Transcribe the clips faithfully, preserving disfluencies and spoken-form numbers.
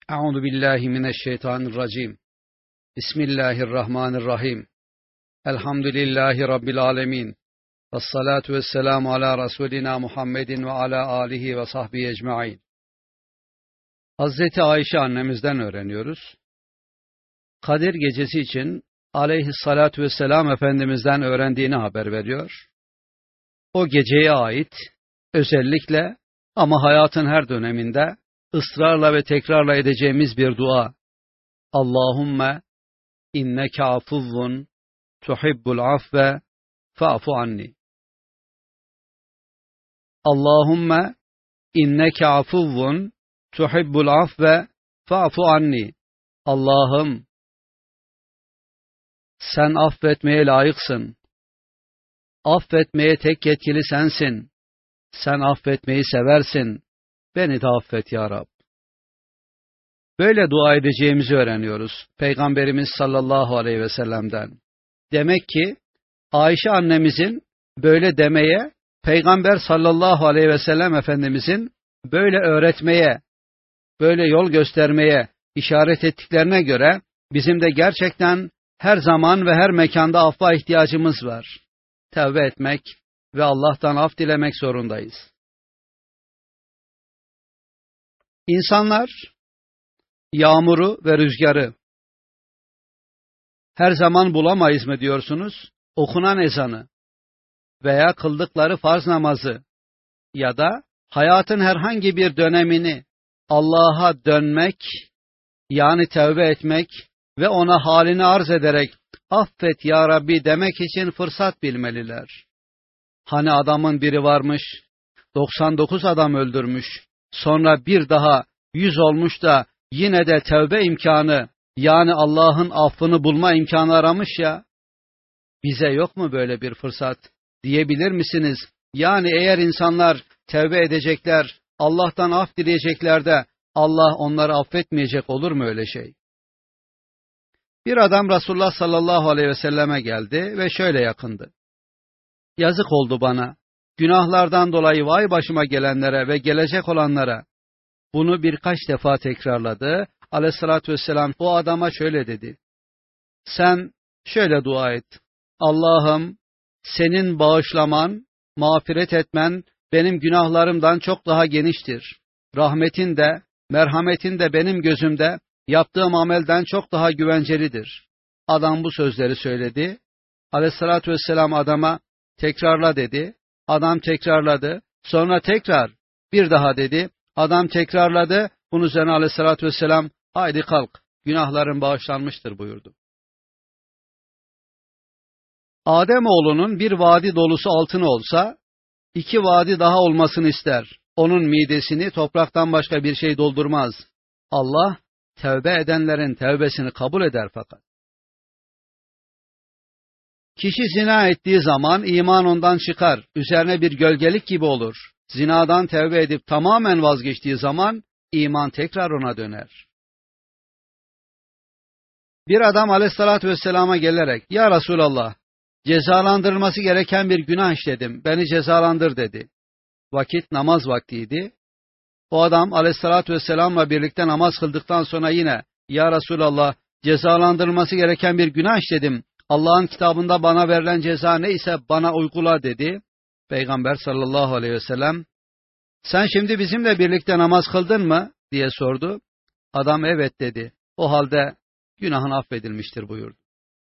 Euzu billahi mineşşeytanirracim. Bismillahirrahmanirrahim. Elhamdülillahi rabbil alamin. Ves salatu vesselamu ala Resulina Muhammedin ve ala alihi ve sahbihi ecmaîn. Hazreti Ayşe annemizden öğreniyoruz. Kadir gecesi için aleyhissalatu vesselam Efendimizden öğrendiğini haber veriyor. O geceye ait özellikle ama hayatın her döneminde ısrarla ve tekrarla edeceğimiz bir dua. Allahümme inneke afuzzun tuhibbul afve fa'fu anni. Allahümme inneke afuzzun tuhibbul afve fa'fu anni. Allah'ım, sen affetmeye layıksın. Affetmeye tek yetkili sensin. Sen affetmeyi seversin. Beni de affet ya Rab. Böyle dua edeceğimizi öğreniyoruz Peygamberimiz sallallahu aleyhi ve sellem'den. Demek ki Ayşe annemizin böyle demeye, Peygamber sallallahu aleyhi ve sellem Efendimizin böyle öğretmeye, böyle yol göstermeye işaret ettiklerine göre bizim de gerçekten her zaman ve her mekanda affa ihtiyacımız var. Tevbe etmek ve Allah'tan af dilemek zorundayız. İnsanlar yağmuru ve rüzgarı her zaman bulamayız mı diyorsunuz? Okunan ezanı veya kıldıkları farz namazı ya da hayatın herhangi bir dönemini Allah'a dönmek, yani tevbe etmek ve ona halini arz ederek affet ya Rabbi demek için fırsat bilmeliler. Hani adamın biri varmış, doksan dokuz adam öldürmüş, sonra bir daha yüz olmuş da yine de tevbe imkanı, yani Allah'ın affını bulma imkanı aramış ya, bize yok mu böyle bir fırsat diyebilir misiniz? Yani eğer insanlar tevbe edecekler, Allah'tan af dileyecekler de Allah onları affetmeyecek olur mu öyle şey? Bir adam Resulullah sallallahu aleyhi ve selleme geldi ve şöyle yakındı. Yazık oldu bana, günahlardan dolayı vay başıma gelenlere ve gelecek olanlara. Bunu birkaç defa tekrarladı. Aleyhissalatü vesselam o adama şöyle dedi. Sen şöyle dua et. Allah'ım, senin bağışlaman, mağfiret etmen benim günahlarımdan çok daha geniştir. Rahmetin de, merhametin de benim gözümde yaptığım amelden çok daha güvencelidir. Adam bu sözleri söyledi. Aleyhissalatü vesselam adama tekrarla dedi. Adam tekrarladı. Sonra tekrar bir daha dedi. Adam tekrarladı. Bunun üzerine aleyhissalatü vesselam haydi kalk, günahların bağışlanmıştır buyurdu. Ademoğlunun bir vadi dolusu altını olsa, iki vadi daha olmasını ister. Onun midesini topraktan başka bir şey doldurmaz. Allah, tevbe edenlerin tevbesini kabul eder fakat. Kişi zina ettiği zaman iman ondan çıkar, üzerine bir gölgelik gibi olur. Zinadan tevbe edip tamamen vazgeçtiği zaman iman tekrar ona döner. Bir adam aleyhissalatü vesselama gelerek, ya Resulallah, cezalandırılması gereken bir günah işledim, beni cezalandır dedi. Vakit namaz vaktiydi. O adam aleyhissalatü vesselamla birlikte namaz kıldıktan sonra yine, ya Resulallah, cezalandırılması gereken bir günah işledim, Allah'ın kitabında bana verilen ceza neyse bana uygula dedi. Peygamber sallallahu aleyhi ve sellem, sen şimdi bizimle birlikte namaz kıldın mı diye sordu. Adam evet dedi. O halde günahın affedilmiştir buyurdu.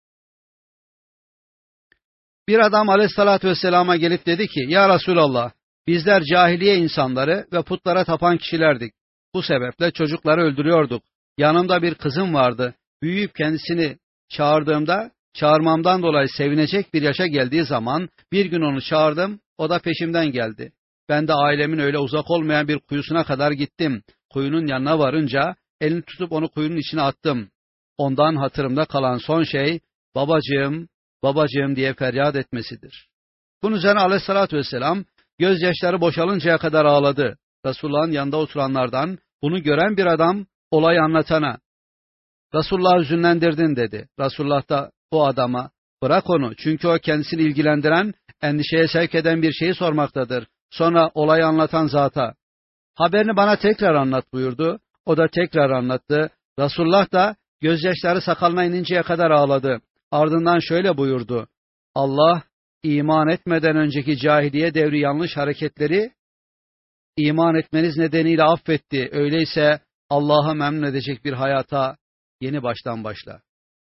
Bir adam aleyhissalatü vesselama gelip dedi ki, ya Resulallah, bizler cahiliye insanları ve putlara tapan kişilerdik. Bu sebeple çocukları öldürüyorduk. Yanımda bir kızım vardı. Büyüyüp kendisini çağırdığımda, çağırmamdan dolayı sevinecek bir yaşa geldiği zaman bir gün onu çağırdım, o da peşimden geldi. Ben de ailemin öyle uzak olmayan bir kuyusuna kadar gittim. Kuyunun yanına varınca elini tutup onu kuyunun içine attım. Ondan hatırımda kalan son şey babacığım, babacığım diye feryat etmesidir. Bunun üzerine aleyhissalatü vesselam gözyaşları boşalıncaya kadar ağladı. Resulullah'ın yanında oturanlardan bunu gören bir adam olayı anlatana, Resulullah hüzünlendirdin dedi. Resulullah da o adama, bırak onu çünkü o kendisini ilgilendiren, endişeye sevk eden bir şeyi sormaktadır. Sonra olayı anlatan zata, haberini bana tekrar anlat buyurdu. O da tekrar anlattı. Resulullah da gözyaşları sakalına ininceye kadar ağladı. Ardından şöyle buyurdu. Allah iman etmeden önceki cahiliye devri yanlış hareketleri iman etmeniz nedeniyle affetti. Öyleyse Allah'ı memnun edecek bir hayata yeni baştan başla.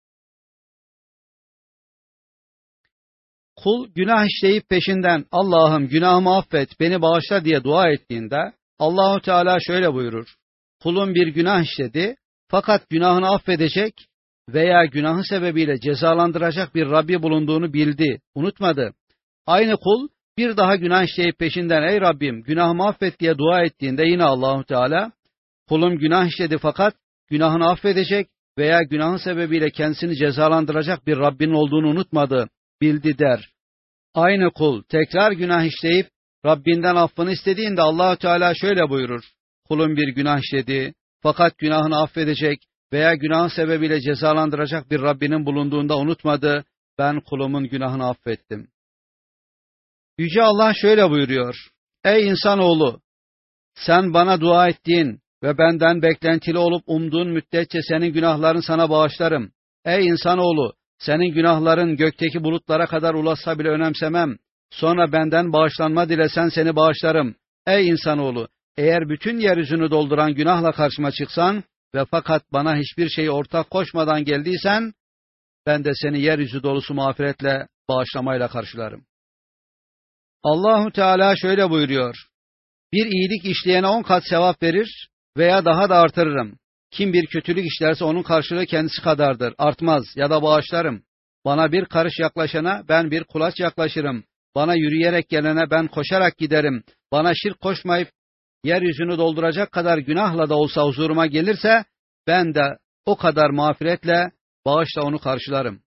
Kul günah işleyip peşinden Allah'ım günahımı affet, beni bağışla diye dua ettiğinde Allahu Teala şöyle buyurur. Kulun bir günah işledi fakat günahını affedecek veya günahı sebebiyle cezalandıracak bir Rabbi bulunduğunu bildi, unutmadı. Aynı kul bir daha günah işleyip peşinden ey Rabbim günahımı affet diye dua ettiğinde yine Allahu Teala kulum günah işledi fakat günahını affedecek veya günahın sebebiyle kendisini cezalandıracak bir Rabbinin olduğunu unutmadı, bildi der. Aynı kul tekrar günah işleyip Rabbinden affını istediğinde Allahu Teala şöyle buyurur. Kulum bir günah işledi fakat günahını affedecek veya günahın sebebiyle cezalandıracak bir Rabbinin bulunduğunda unutmadı, ben kulumun günahını affettim. Yüce Allah şöyle buyuruyor. Ey insanoğlu, sen bana dua ettiğin ve benden beklentili olup umduğun müddetçe senin günahların sana bağışlarım. Ey insanoğlu, senin günahların gökteki bulutlara kadar ulaşsa bile önemsemem. Sonra benden bağışlanma dilesen seni bağışlarım. Ey insanoğlu, eğer bütün yeryüzünü dolduran günahla karşıma çıksan ve fakat bana hiçbir şeyi ortak koşmadan geldiysen, ben de seni yeryüzü dolusu mağfiretle, bağışlamayla karşılarım. Allahu Teala şöyle buyuruyor. Bir iyilik işleyene on kat sevap verir veya daha da artırırım. Kim bir kötülük işlerse onun karşılığı kendisi kadardır. Artmaz ya da bağışlarım. Bana bir karış yaklaşana ben bir kulaç yaklaşırım. Bana yürüyerek gelene ben koşarak giderim. Bana şirk koşmayıp yeryüzünü dolduracak kadar günahla da olsa huzuruma gelirse ben de o kadar mağfiretle, bağışla onu karşılarım.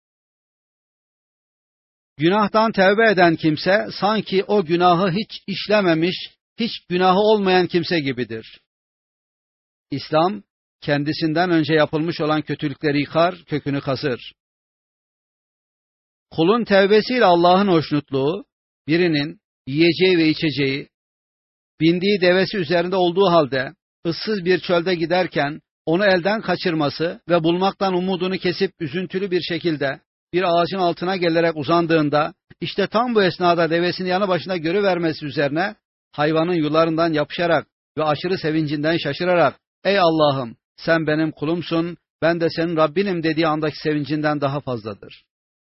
Günahtan tevbe eden kimse sanki o günahı hiç işlememiş, hiç günahı olmayan kimse gibidir. İslam kendisinden önce yapılmış olan kötülükleri yıkar, kökünü kazır. Kulun tevbesiyle Allah'ın hoşnutluğu, birinin yiyeceği ve içeceği, bindiği devesi üzerinde olduğu halde, ıssız bir çölde giderken onu elden kaçırması ve bulmaktan umudunu kesip üzüntülü bir şekilde bir ağacın altına gelerek uzandığında, işte tam bu esnada devesini yanı başına görüvermesi üzerine, hayvanın yularından yapışarak ve aşırı sevincinden şaşırarak, ey Allah'ım sen benim kulumsun, ben de senin Rabbinim dediği andaki sevincinden daha fazladır.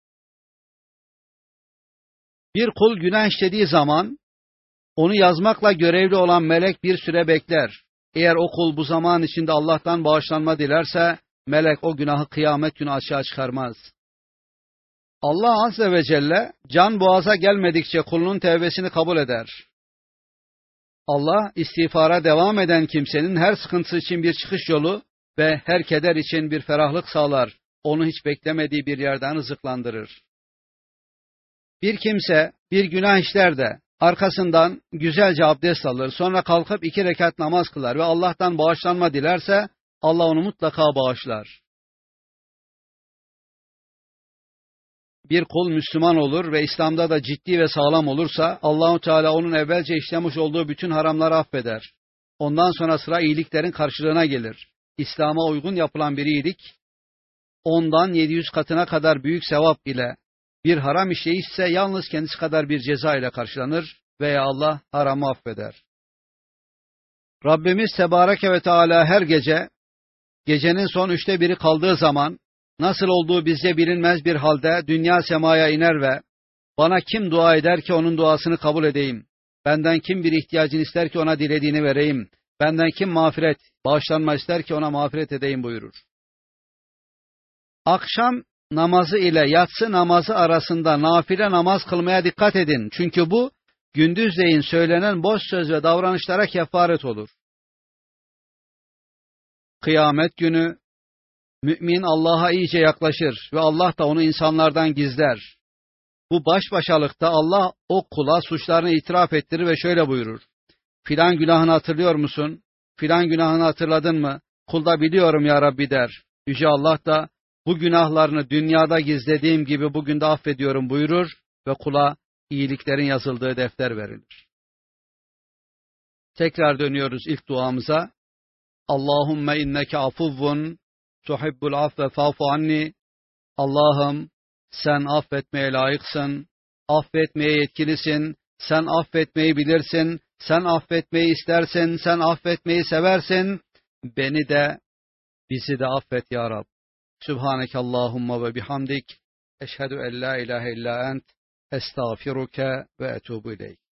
Bir kul günah işlediği zaman, onu yazmakla görevli olan melek bir süre bekler. Eğer o kul bu zaman içinde Allah'tan bağışlanma dilerse, melek o günahı kıyamet günü açığa çıkarmaz. Allah Azze ve Celle, can boğaza gelmedikçe kulunun tevbesini kabul eder. Allah, istiğfara devam eden kimsenin her sıkıntısı için bir çıkış yolu ve her keder için bir ferahlık sağlar. Onu hiç beklemediği bir yerden rızıklandırır. Bir kimse bir günah işler de arkasından güzelce abdest alır, sonra kalkıp iki rekat namaz kılar ve Allah'tan bağışlanma dilerse, Allah onu mutlaka bağışlar. Bir kul Müslüman olur ve İslam'da da ciddi ve sağlam olursa, Allahu Teala onun evvelce işlemiş olduğu bütün haramları affeder. Ondan sonra sıra iyiliklerin karşılığına gelir. İslam'a uygun yapılan bir iyilik, ondan yedi yüz katına kadar büyük sevap ile, bir haram işleyişse yalnız kendisi kadar bir ceza ile karşılanır veya Allah haramı affeder. Rabbimiz Tebareke ve Teala her gece, gecenin son üçte biri kaldığı zaman, nasıl olduğu bizce bilinmez bir halde dünya semaya iner ve bana kim dua eder ki onun duasını kabul edeyim, benden kim bir ihtiyacını ister ki ona dilediğini vereyim, benden kim mağfiret, bağışlanma ister ki ona mağfiret edeyim buyurur. Akşam namazı ile yatsı namazı arasında nafile namaz kılmaya dikkat edin. Çünkü bu, gündüzleyin söylenen boş söz ve davranışlara kefaret olur. Kıyamet günü, mümin Allah'a iyice yaklaşır ve Allah da onu insanlardan gizler. Bu baş başalıkta Allah o kula suçlarını itiraf ettirir ve şöyle buyurur. Filan günahını hatırlıyor musun? Filan günahını hatırladın mı? Kul da biliyorum ya Rabbi der. Yüce Allah da bu günahlarını dünyada gizlediğim gibi bugün de affediyorum buyurur ve kula iyiliklerin yazıldığı defter verilir. Tekrar dönüyoruz ilk duamıza. Allahümme inneke afuvvun tuhibbul afve fa'fu anni. Allah'ım sen affetmeye layıksın, affetmeye yetkilisin, sen affetmeyi bilirsin, sen affetmeyi istersin, sen affetmeyi seversin. Beni de, bizi de affet ya Rab. Sübhaneke Allahumma ve bihamdik. Eşhedü en la ilahe illa ent. Estağfiruke ve etubu ileyk.